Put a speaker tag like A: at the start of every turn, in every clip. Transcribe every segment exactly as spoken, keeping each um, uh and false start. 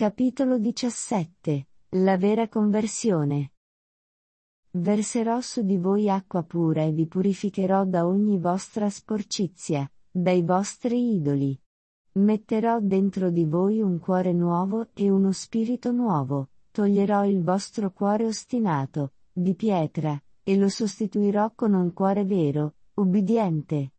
A: Capitolo diciassette. La vera conversione. Verserò su di voi acqua pura e vi purificherò da ogni vostra sporcizia, dai vostri idoli. Metterò dentro di voi un cuore nuovo e uno spirito nuovo, toglierò il vostro cuore ostinato, di pietra, e lo sostituirò con un cuore vero, ubbidiente.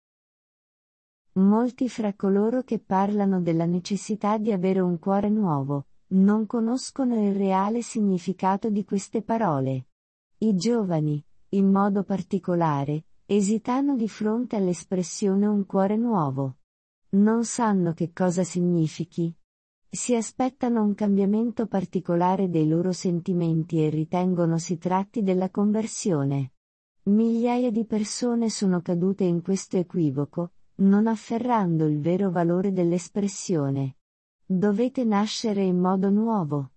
A: Molti fra coloro che parlano della necessità di avere un cuore nuovo, non conoscono il reale significato di queste parole. I giovani, in modo particolare, esitano di fronte all'espressione un cuore nuovo. Non sanno che cosa significhi. Si aspettano un cambiamento particolare dei loro sentimenti e ritengono si tratti della conversione. Migliaia di persone sono cadute in questo equivoco, non afferrando il vero valore dell'espressione. Dovete nascere in modo nuovo.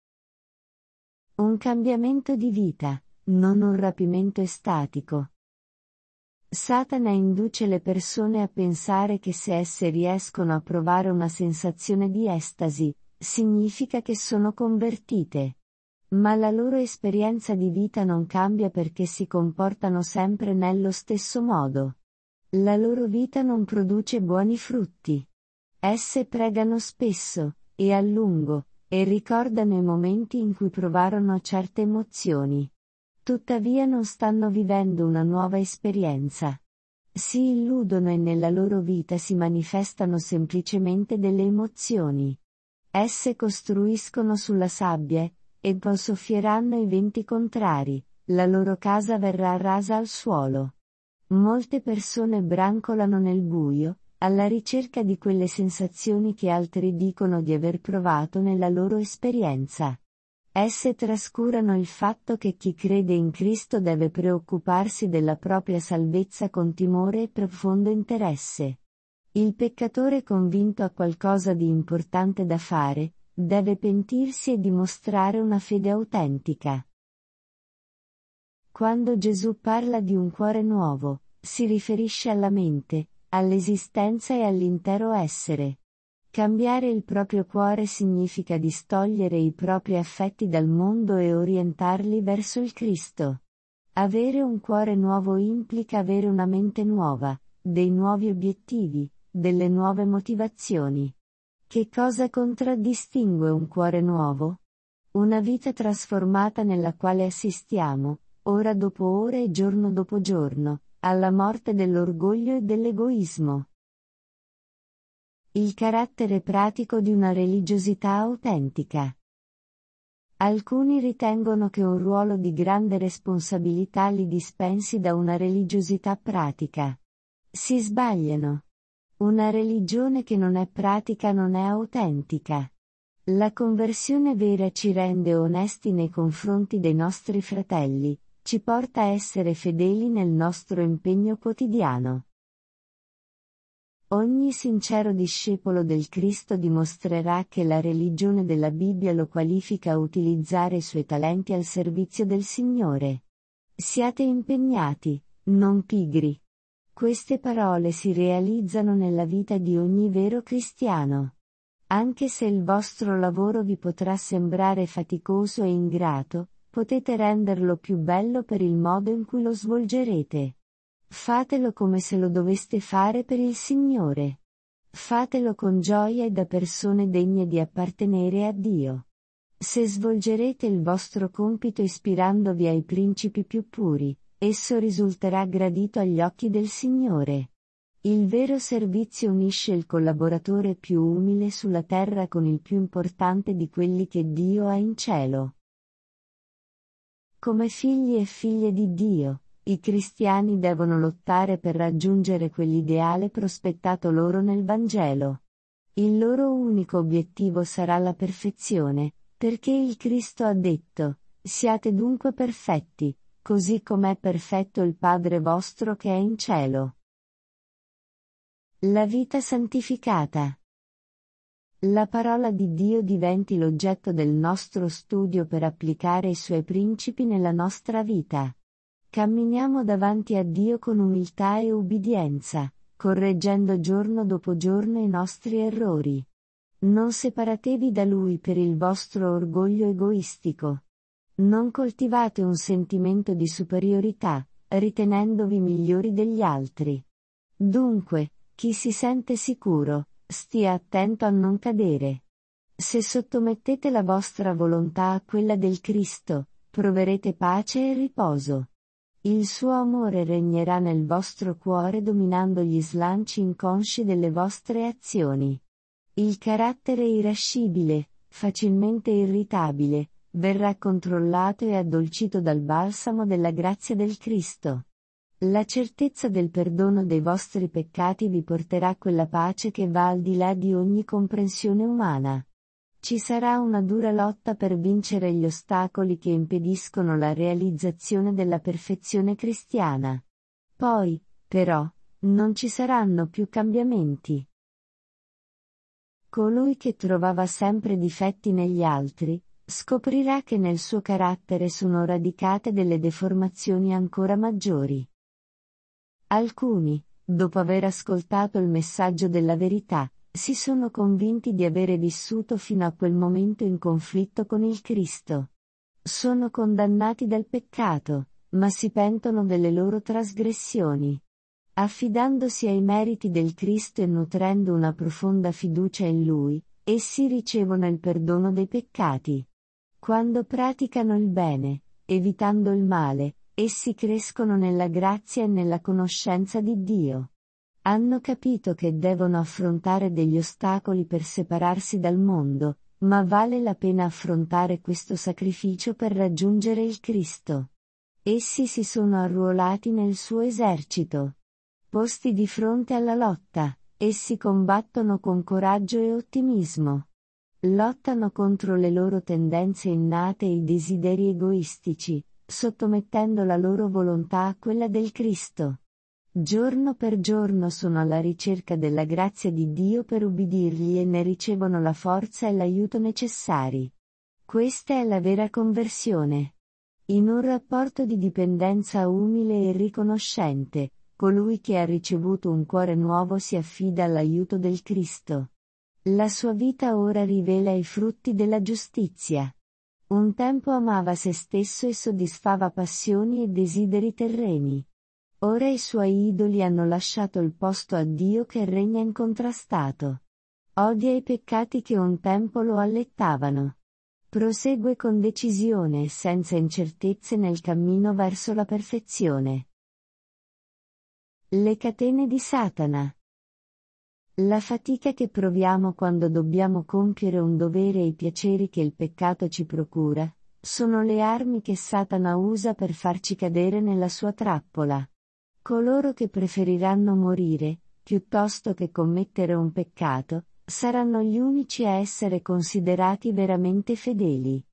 A: Un cambiamento di vita, non un rapimento estatico. Satana induce le persone a pensare che se esse riescono a provare una sensazione di estasi, significa che sono convertite. Ma la loro esperienza di vita non cambia perché si comportano sempre nello stesso modo. La loro vita non produce buoni frutti. Esse pregano spesso, e a lungo, e ricordano i momenti in cui provarono certe emozioni. Tuttavia non stanno vivendo una nuova esperienza. Si illudono e nella loro vita si manifestano semplicemente delle emozioni. Esse costruiscono sulla sabbia, e poi soffieranno i venti contrari, la loro casa verrà rasa al suolo. Molte persone brancolano nel buio, alla ricerca di quelle sensazioni che altri dicono di aver provato nella loro esperienza. Esse trascurano il fatto che chi crede in Cristo deve preoccuparsi della propria salvezza con timore e profondo interesse. Il peccatore convinto ha qualcosa di importante da fare, deve pentirsi e dimostrare una fede autentica. Quando Gesù parla di un cuore nuovo, si riferisce alla mente, all'esistenza e all'intero essere. Cambiare il proprio cuore significa distogliere i propri affetti dal mondo e orientarli verso il Cristo. Avere un cuore nuovo implica avere una mente nuova, dei nuovi obiettivi, delle nuove motivazioni. Che cosa contraddistingue un cuore nuovo? Una vita trasformata nella quale assistiamo, ora dopo ora e giorno dopo giorno, alla morte dell'orgoglio e dell'egoismo. Il carattere pratico di una religiosità autentica. Alcuni ritengono che un ruolo di grande responsabilità li dispensi da una religiosità pratica. Si sbagliano. Una religione che non è pratica non è autentica. La conversione vera ci rende onesti nei confronti dei nostri fratelli, ci porta a essere fedeli nel nostro impegno quotidiano. Ogni sincero discepolo del Cristo dimostrerà che la religione della Bibbia lo qualifica a utilizzare i suoi talenti al servizio del Signore. Siate impegnati, non pigri. Queste parole si realizzano nella vita di ogni vero cristiano. Anche se il vostro lavoro vi potrà sembrare faticoso e ingrato, potete renderlo più bello per il modo in cui lo svolgerete. Fatelo come se lo doveste fare per il Signore. Fatelo con gioia e da persone degne di appartenere a Dio. Se svolgerete il vostro compito ispirandovi ai principi più puri, esso risulterà gradito agli occhi del Signore. Il vero servizio unisce il collaboratore più umile sulla terra con il più importante di quelli che Dio ha in cielo. Come figli e figlie di Dio, i cristiani devono lottare per raggiungere quell'ideale prospettato loro nel Vangelo. Il loro unico obiettivo sarà la perfezione, perché il Cristo ha detto: siate dunque perfetti, così com'è perfetto il Padre vostro che è in cielo. La vita santificata. La parola di Dio diventi l'oggetto del nostro studio per applicare i suoi principi nella nostra vita. Camminiamo davanti a Dio con umiltà e ubbidienza, correggendo giorno dopo giorno i nostri errori. Non separatevi da Lui per il vostro orgoglio egoistico. Non coltivate un sentimento di superiorità, ritenendovi migliori degli altri. Dunque, chi si sente sicuro, stia attento a non cadere. Se sottomettete la vostra volontà a quella del Cristo, proverete pace e riposo. Il suo amore regnerà nel vostro cuore dominando gli slanci inconsci delle vostre azioni. Il carattere irascibile, facilmente irritabile, verrà controllato e addolcito dal balsamo della grazia del Cristo. La certezza del perdono dei vostri peccati vi porterà quella pace che va al di là di ogni comprensione umana. Ci sarà una dura lotta per vincere gli ostacoli che impediscono la realizzazione della perfezione cristiana. Poi, però, non ci saranno più cambiamenti. Colui che trovava sempre difetti negli altri, scoprirà che nel suo carattere sono radicate delle deformazioni ancora maggiori. Alcuni, dopo aver ascoltato il messaggio della verità, si sono convinti di avere vissuto fino a quel momento in conflitto con il Cristo. Sono condannati dal peccato, ma si pentono delle loro trasgressioni. Affidandosi ai meriti del Cristo e nutrendo una profonda fiducia in Lui, essi ricevono il perdono dei peccati. Quando praticano il bene, evitando il male, essi crescono nella grazia e nella conoscenza di Dio. Hanno capito che devono affrontare degli ostacoli per separarsi dal mondo, ma vale la pena affrontare questo sacrificio per raggiungere il Cristo. Essi si sono arruolati nel suo esercito. Posti di fronte alla lotta, essi combattono con coraggio e ottimismo. Lottano contro le loro tendenze innate e i desideri egoistici, sottomettendo la loro volontà a quella del Cristo. Giorno per giorno sono alla ricerca della grazia di Dio per ubbidirgli e ne ricevono la forza e l'aiuto necessari. Questa è la vera conversione. In un rapporto di dipendenza umile e riconoscente, colui che ha ricevuto un cuore nuovo si affida all'aiuto del Cristo. La sua vita ora rivela i frutti della giustizia. Un tempo amava se stesso e soddisfava passioni e desideri terreni. Ora i suoi idoli hanno lasciato il posto a Dio che regna incontrastato. Odia i peccati che un tempo lo allettavano. Prosegue con decisione e senza incertezze nel cammino verso la perfezione. Le catene di Satana. La fatica che proviamo quando dobbiamo compiere un dovere e i piaceri che il peccato ci procura, sono le armi che Satana usa per farci cadere nella sua trappola. Coloro che preferiranno morire, piuttosto che commettere un peccato, saranno gli unici a essere considerati veramente fedeli.